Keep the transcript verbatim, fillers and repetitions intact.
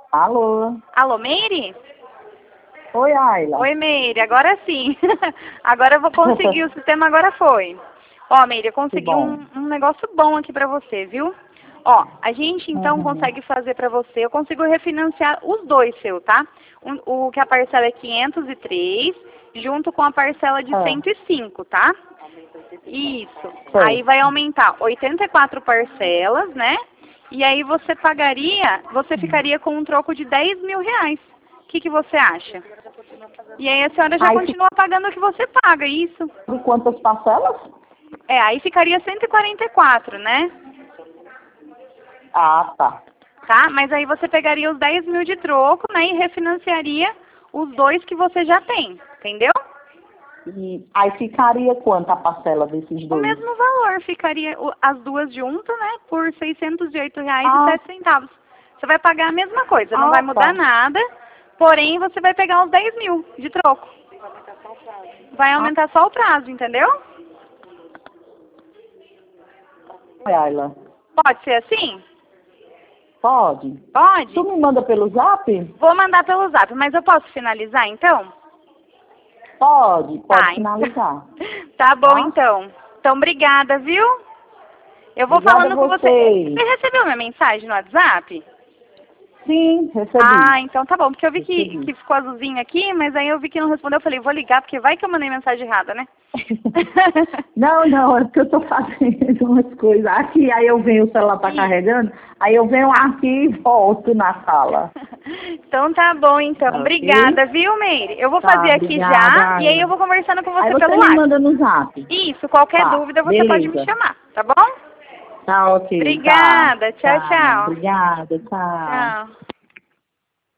Alô? Alô, Meire? Oi, Ayla. Oi, Meire, agora sim. Agora eu vou conseguir, o sistema agora foi. Ó, Meire, eu consegui um, um negócio bom aqui pra você, viu? Ó, a gente então Uhum. consegue fazer pra você, eu consigo refinanciar os dois seu, tá? Um- o que a parcela é quinhentos e três, junto com a parcela de Ah. cento e cinco, tá? Isso. Sei. Aí vai aumentar oitenta e quatro parcelas, né? E aí você pagaria, você ficaria com um troco de dez mil reais. O que, que você acha? E aí a senhora já Aí continua pagando o que você paga, isso. de quantas parcelas? É, aí ficaria cento e quarenta e quatro, né? Ah, tá. Tá? Mas aí você pegaria os dez mil de troco, né? E refinanciaria os dois que você já tem, entendeu? E aí ficaria quanto a parcela desses O dois? mesmo valor, ficaria o- as duas juntas, né? Por seiscentos e oito reais e Ah. sete centavos. Você vai pagar a mesma coisa, não Ah, vai mudar tá. porém porém você vai pegar os dez mil de troco. Vai aumentar só o prazo, entendeu? Oi, Ayla. Pode ser assim? Pode? Pode? Tu me manda pelo zap? Vou mandar pelo zap, mas eu posso finalizar então? Pode, pode Tá, finalizar. tá bom Tá? então. Então, obrigada, viu? Eu vou Obrigada falando a com você. vocês. Você recebeu minha mensagem no WhatsApp? Sim, recebi. Ah, então tá bom, porque eu vi que, Recebi. que ficou azulzinho aqui, mas aí eu vi que não respondeu, eu falei, vou ligar, porque vai que eu mandei mensagem errada, né? Não, não, é porque eu tô fazendo umas coisas aqui, aí eu venho, o celular tá Ih. carregando, aí eu venho aqui e volto na sala. Então tá bom, então. Ok? Obrigada, viu, Meire? Eu vou Tá, fazer aqui obrigada, já, e aí Ayla. eu vou conversando com você Aí você pelo me WhatsApp. manda no zap. Isso, qualquer Tá, dúvida você pode me beleza. chamar, tá bom? Tá, ok, tá. Obrigada, tchau, Tá, tchau. obrigada, tchau. Tchau.